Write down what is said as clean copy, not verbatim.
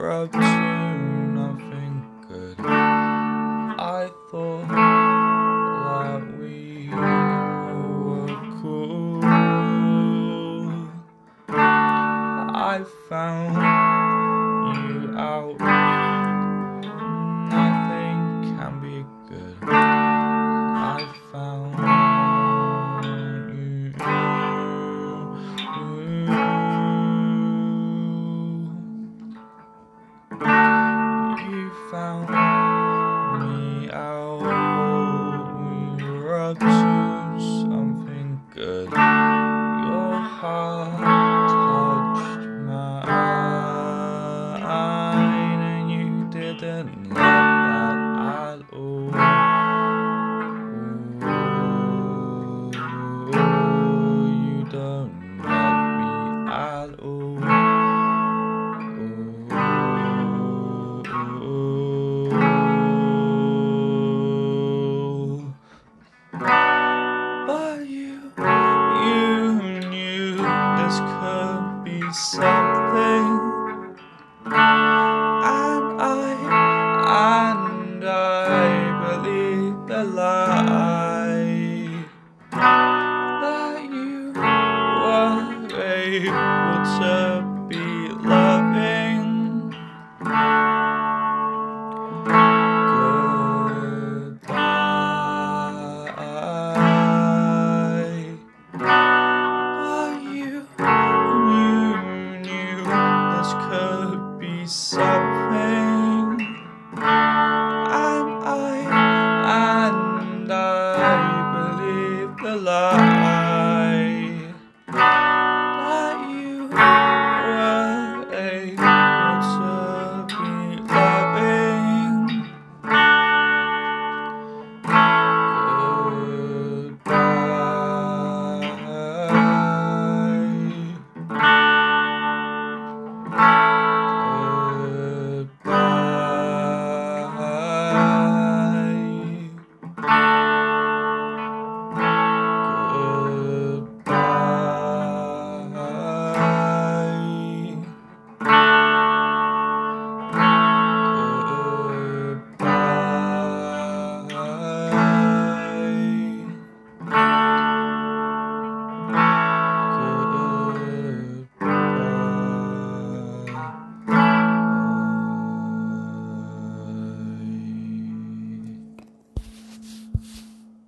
were up to nothing good. I thought that we were cool. I found you out. Nothing can be good. I found you. You found me out. We were up to something good. Your heart touched mine, and you didn't love that at all. You don't love me at all. But you knew this could be something, and I believe the lie that you were able to be loving. Goodbye. But you knew this could be something.